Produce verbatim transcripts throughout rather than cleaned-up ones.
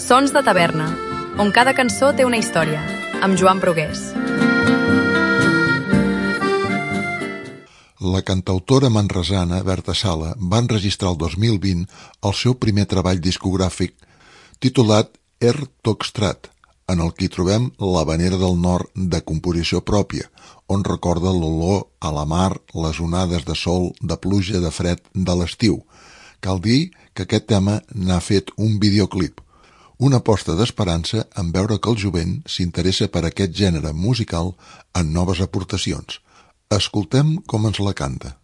Sons de taverna, on cada cançó té una història, amb Joan Brugués. La cantautora manresana Berta Sala va enregistrar el dos mil vint el seu primer treball discogràfic titulat Er Tokstrat, en el que hi trobem l'Havanera del Nord de composició pròpia, on recorda l'olor a la mar, les onades de sol, de pluja, de fred, de l'estiu. Cal dir que aquest tema n'ha fet un videoclip, una aposta d'esperança en veure que el jovent s'interessa per aquest gènere musical en noves aportacions. Escoltem com ens la canta.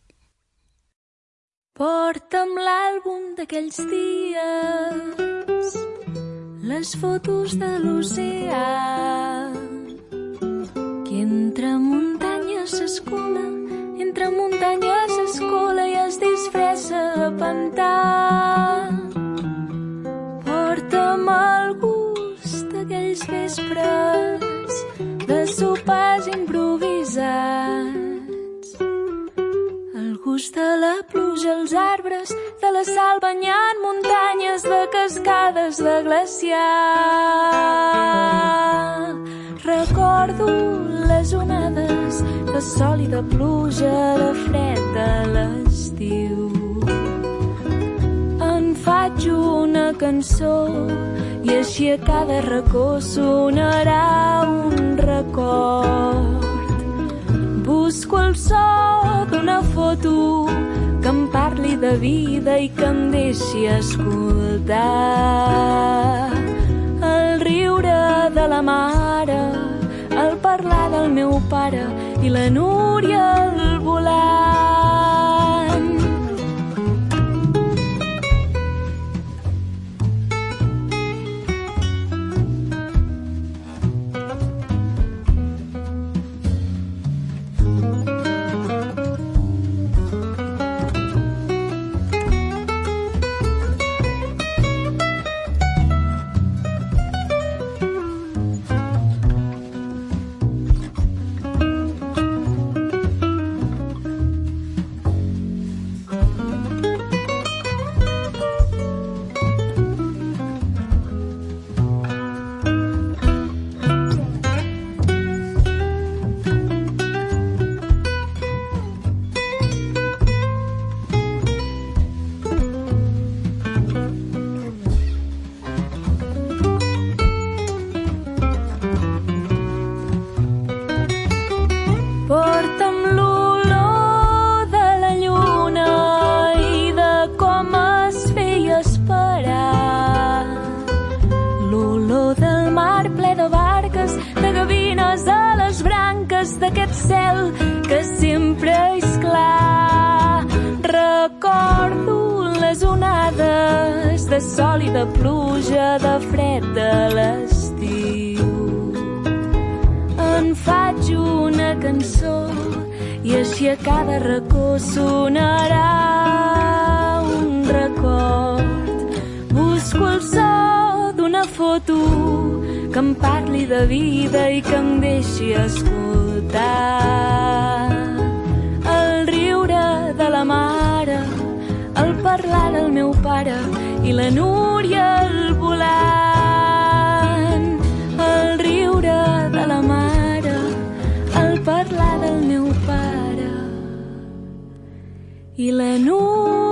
Porta'm l'àlbum d'aquells dies, les fotos de l'oceà, que entre muntanyes s'escola, entre muntanyes s'escola i es disfressa de pantà. Porta'm el gust d'aquells vespres, de sopars improvisats, el gust de la pluja, els arbres, de la sal banyant muntanyes, de cascades de glaciar. Recordo les onades de sol i de pluja, de fred de l'estiu. En faig una cançó i així a cada racó sonarà un record. Busco el so d'una foto que em parli de vida i que em deixi escoltar el riure de la mare, el parlar del meu pare i la Núria al volant. D'aquest cel que sempre és clar. Recordo les onades de sol i de pluja, de fred de l'estiu. En faig una cançó i així a cada racó sonarà un record. Busco el so d'una foto que em parli de vida i que em deixi escoltar el riure de la mare, el parlar del meu pare i la Núria al volant. El riure de la mare, el parlar del meu pare i la Núria